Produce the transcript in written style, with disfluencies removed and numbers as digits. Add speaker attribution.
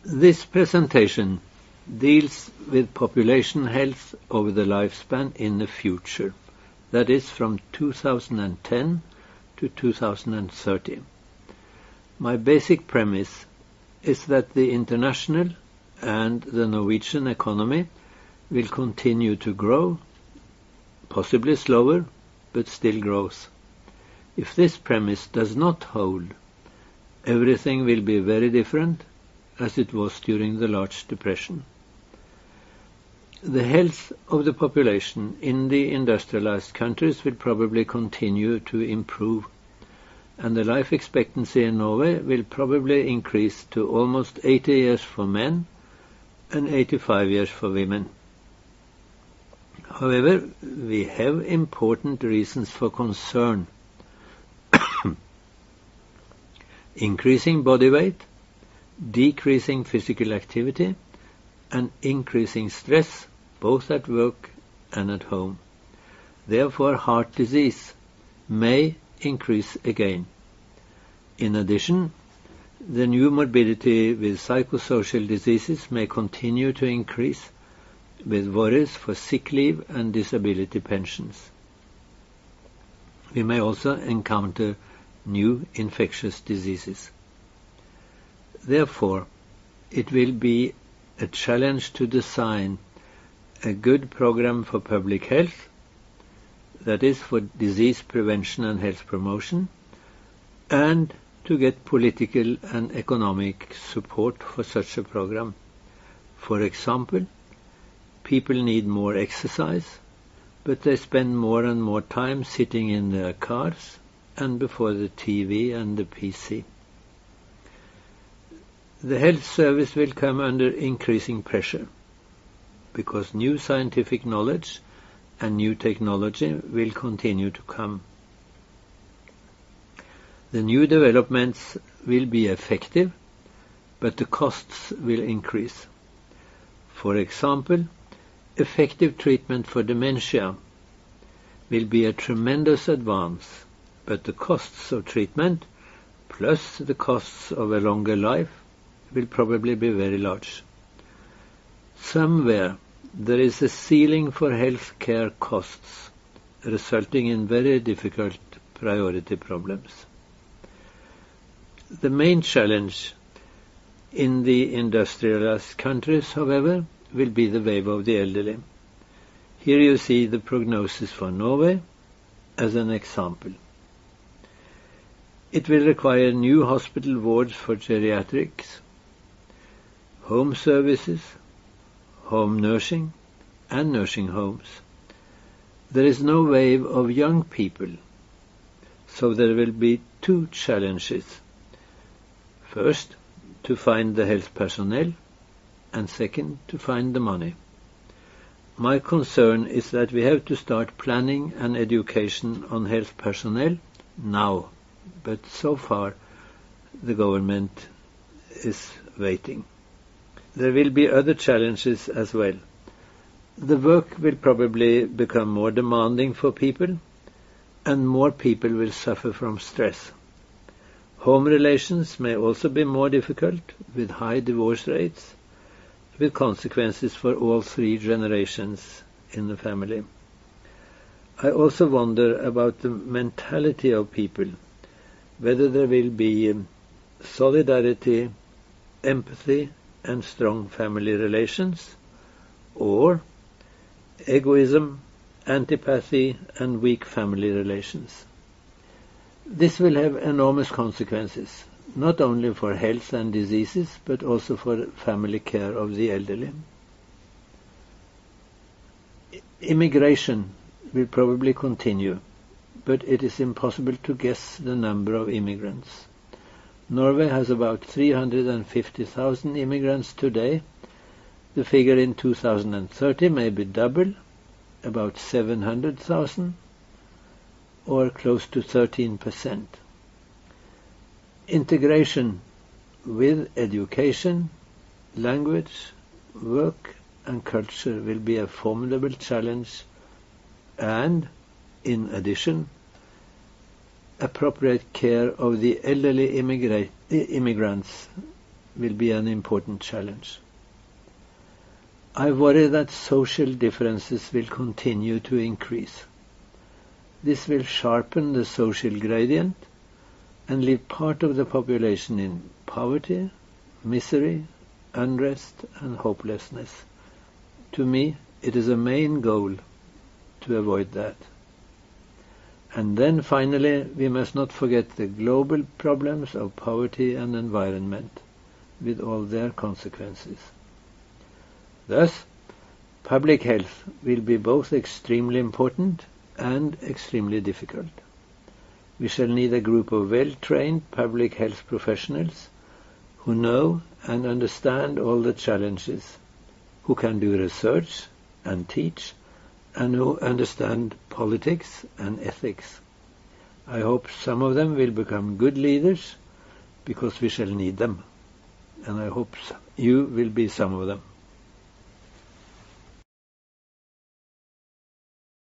Speaker 1: This presentation deals with population health over the lifespan in the future, that is from 2010 to 2030. My basic premise is that the international and the Norwegian economy will continue to grow, possibly slower, but still grows. If this premise does not hold, everything will be very different as it was during the large depression. The health of the population in the industrialized countries will probably continue to improve, and the life expectancy in Norway will probably increase to almost 80 years for men and 85 years for women. However, we have important reasons for concern. Increasing body weight, decreasing physical activity, and increasing stress, both at work and at home. Therefore, heart disease may increase again. In addition, the new morbidity with psychosocial diseases may continue to increase, with worries for sick leave and disability pensions. We may also encounter new infectious diseases. Therefore, it will be a challenge to design a good program for public health, that is for disease prevention and health promotion, and to get political and economic support for such a program. For example, people need more exercise, but they spend more and more time sitting in their cars and before the TV and the PC. The health service will come under increasing pressure because new scientific knowledge and new technology will continue to come. The new developments will be effective, but the costs will increase. For example, effective treatment for dementia will be a tremendous advance, but the costs of treatment plus the costs of a longer life will probably be very large. Somewhere there is a ceiling for health care costs, resulting in very difficult priority problems. The main challenge in the industrialized countries, however, will be the wave of the elderly. Here you see the prognosis for Norway as an example. It will require new hospital wards for geriatrics, home services, home nursing, and nursing homes. There is no wave of young people, so there will be two challenges. First, to find the health personnel, and second, to find the money. My concern is that we have to start planning and education on health personnel now, but so far the government is waiting. There will be other challenges as well. The work will probably become more demanding for people, and more people will suffer from stress. Home relations may also be more difficult, with high divorce rates, with consequences for all three generations in the family. I also wonder about the mentality of people, whether there will be solidarity, empathy, and strong family relations, or egoism, antipathy, and weak family relations. This will have enormous consequences, not only for health and diseases, but also for family care of the elderly. Immigration will probably continue, but it is impossible to guess the number of immigrants. Norway has about 350,000 immigrants today. The figure in 2030 may be double, about 700,000, or close to 13%. Integration with education, language, work, and culture will be a formidable challenge, and, in addition, appropriate care of the elderly immigrants will be an important challenge. I worry that social differences will continue to increase. This will sharpen the social gradient and leave part of the population in poverty, misery, unrest and hopelessness. To me, it is a main goal to avoid that. And then finally, we must not forget the global problems of poverty and environment, with all their consequences. Thus, public health will be both extremely important and extremely difficult. We shall need a group of well-trained public health professionals who know and understand all the challenges, who can do research and teach, and who understand politics and ethics. I hope some of them will become good leaders, because we shall need them. And I hope you will be some of them.